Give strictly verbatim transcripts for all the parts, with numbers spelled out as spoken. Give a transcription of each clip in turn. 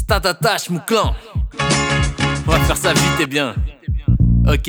Statatache, mon clan. On va faire ça vite et bien. Ok.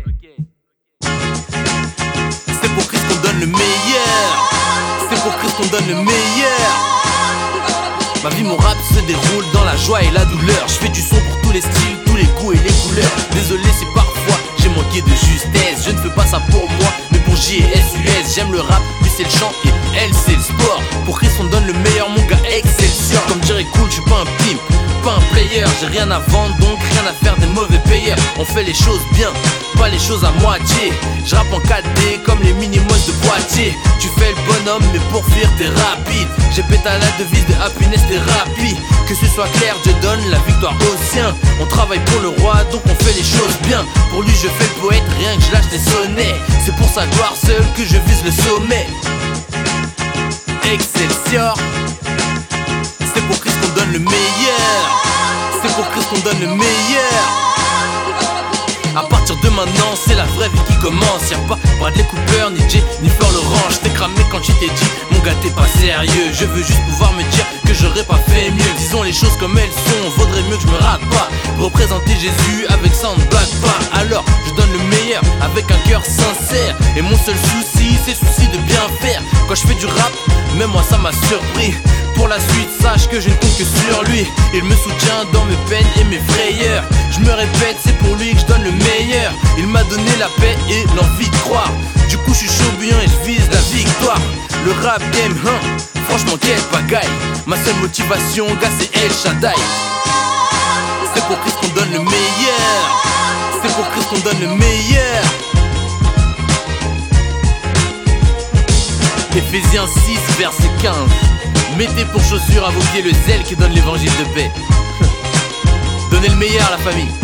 C'est pour Christ qu'on donne le meilleur. C'est pour Christ qu'on donne le meilleur. Ma vie, mon rap se déroule dans la joie et la douleur. Je fais du son pour tous les styles, tous les goûts et les couleurs. Désolé si parfois j'ai manqué de justesse. Je ne fais pas ça pour moi, mais pour J et S U S. J'aime le rap, lui c'est le chant et elle c'est le sport. Pour Chris on donne le meilleur, mon gars Excelsior. Comme dirait Cool, je suis pas un pimp, pas un player. J'ai rien à vendre donc rien à faire des mauvais payeurs. On fait les choses bien, pas les choses à moitié. Je rappe en quatre D comme les mini-moss de Poitiers. Tu fais le bonhomme mais pour fuir t'es rapide. J'ai pété à la devise de happiness thérapie. Que ce soit clair, Dieu donne la victoire aux siens. On travaille pour le roi donc on fait les choses bien. Pour lui je fais le poète, rien que je lâche des sonnets. C'est pour sa gloire seule que je vise le sommet. Excelsior. C'est pour Christ qu'on donne le meilleur. C'est pour Christ qu'on donne le meilleur. À partir de maintenant, c'est la vraie vie qui commence. Y'a pas Bradley Cooper, ni Jay, ni Fleur Laurent. J't'ai cramé quand tu t'ai dit, mon gars t'es pas sérieux. Je veux juste pouvoir me dire que j'aurais pas fait mieux. Disons les choses comme elles sont, vaudrait mieux que je me rate pas. Représenter Jésus avec ça on ne blague pas. Alors je donne le meilleur avec un cœur sincère. Et mon seul souci, c'est souci de bien faire. Quand je fais du rap, même moi ça m'a surpris. Pour la suite, sache que je ne compte que sur lui. Il me soutient dans mes peines et mes frayeurs. Je me répète, c'est pour lui que je donne le meilleur. Il m'a donné la paix et l'envie de croire. Du coup je suis chaud bouillant et je vise la victoire. Le rap game, hein, franchement quelle pagaille. Ma seule motivation, gars, c'est El Shaddai. C'est pour Christ qu'on donne le meilleur. C'est pour Christ qu'on donne le meilleur. Éphésiens six, verset quinze. Mettez pour chaussure à vos pieds le zèle qui donne l'évangile de paix. Donnez le meilleur à la famille.